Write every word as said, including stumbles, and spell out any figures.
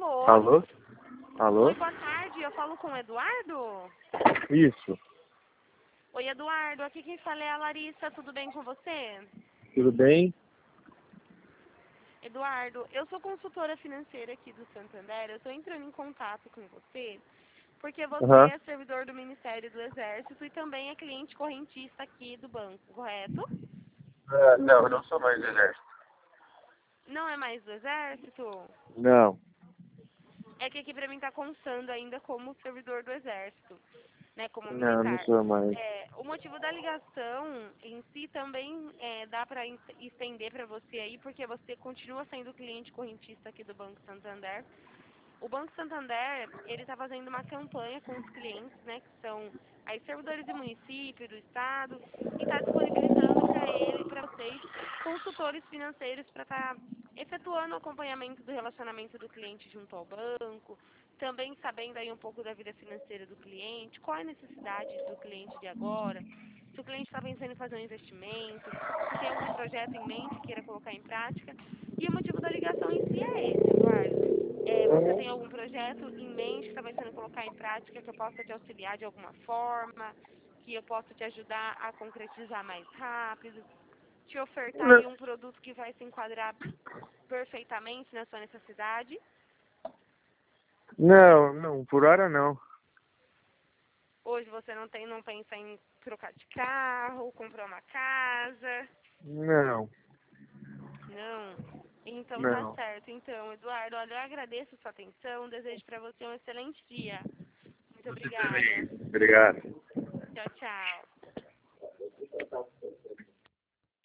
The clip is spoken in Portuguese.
Alô? Alô? Alô? Oi, boa tarde. Eu falo com o Eduardo? Isso. Oi, Eduardo. Aqui quem fala é a Larissa. Tudo bem com você? Tudo bem? Eduardo, eu sou consultora financeira aqui do Santander. Eu estou entrando em contato com você porque você Aham. é servidor do Ministério do Exército e também é cliente correntista aqui do banco, correto? Ah, não, eu não sou mais do exército. Não é mais do Exército? Não. É que aqui pra mim tá constando ainda como servidor do Exército, né, como Não, não militar. sou mais. É, o motivo da ligação em si também é, dá para estender para você aí, porque você continua sendo cliente correntista aqui do Banco Santander. O Banco Santander, ele está fazendo uma campanha com os clientes, né, que são aí servidores do município, do estado, e está disponibilizando para ele, para vocês, consultores financeiros para estar efetuando o acompanhamento do relacionamento do cliente junto ao banco, também sabendo aí um pouco da vida financeira do cliente, qual é a necessidade do cliente de agora, se o cliente está pensando em fazer um investimento, se tem algum projeto em mente que queira colocar em prática. E o motivo da ligação em si é esse, Eduardo. É, você tem algum projeto em mente que está pensando em colocar em prática que eu possa te auxiliar de alguma forma, que eu possa te ajudar a concretizar mais rápido, te ofertar Não, aí um produto que vai se enquadrar perfeitamente na sua necessidade? não, não, por hora não. Hoje você não tem, não pensa em trocar de carro, comprar uma casa? Não, Não. Então tá não. certo. Então, Eduardo, olha, eu agradeço a sua atenção, desejo para você um excelente dia. Muito Você obrigada. também. Obrigado. Tchau, tchau.